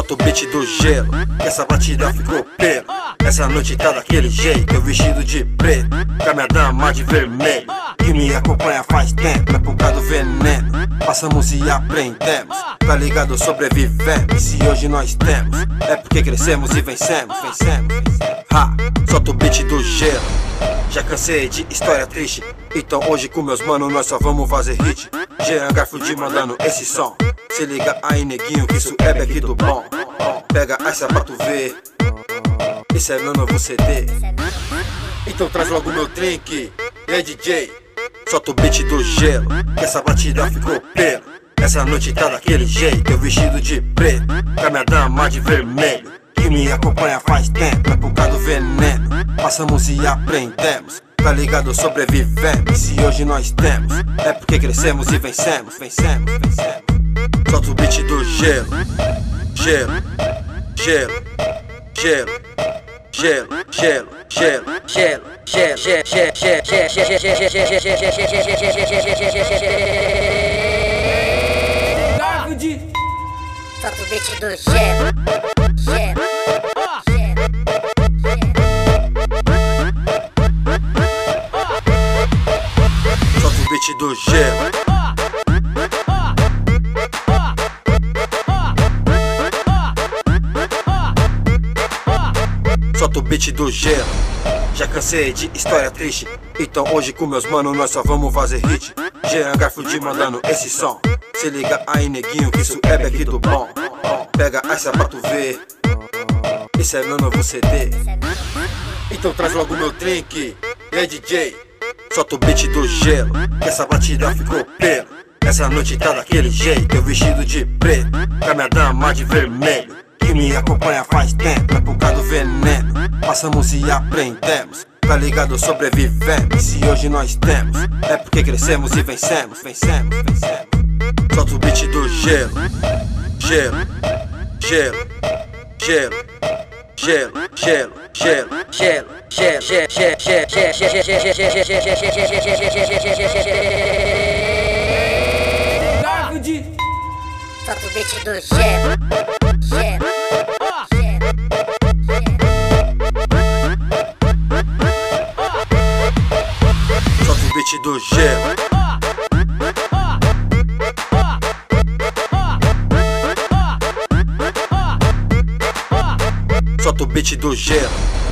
Solta o beat do gelo, que essa batida ficou pelo. Essa noite tá daquele jeito, eu vestido de preto, com a minha dama de vermelho, que me acompanha faz tempo, é por causa do veneno. Passamos e aprendemos, tá ligado, sobrevivemos. Se hoje nós temos, é porque crescemos e vencemos. Ha, solta o beat do gelo. Já cansei de história triste, então hoje com meus manos nós só vamos fazer hit. Jean Garfield mandando esse som. Se liga aí, neguinho, que isso é back do bom. Pega essa pra tu ver, esse é meu novo CD. Então traz logo meu drink, e aí DJ, solta o beat do gelo, que essa batida ficou pelo. Essa noite tá daquele jeito, eu vestido de preto, com a minha dama de vermelho, que me acompanha faz tempo, é por causa do veneno. Passamos e aprendemos, tá ligado, sobrevivemos. Se hoje nós temos, é porque crescemos e vencemos. Solta o beat do gelo, gelo, gelo, gelo, gelo, gelo, gelo, gelo, gelo, solta o beat do gelo, gelo. Solta o beat do gelo. Solta o beat do gelo. Já cansei de história triste, então hoje com meus manos nós só vamos fazer hit. Jean Garfield mandando esse som. Se liga aí, neguinho, que isso é back do bom. Pega essa pra tu ver, esse é meu novo CD. Então traz logo meu drink, e aí DJ, solta o beat do gelo, que essa batida ficou pelo. Essa noite tá daquele jeito, eu vestido de preto, com a minha dama de vermelho, que me acompanha faz tempo, é por causa do veneno. Passamos e aprendemos, tá ligado, sobrevivemos. Se hoje nós temos, é porque crescemos e vencemos. Solta o beat do gelo, gelo, gelo, gelo, gelo, gelo, gelo, gelo, gelo, Solta o beat do gelo, gelo. Solta o beat do gelo. Solta o beat do gelo.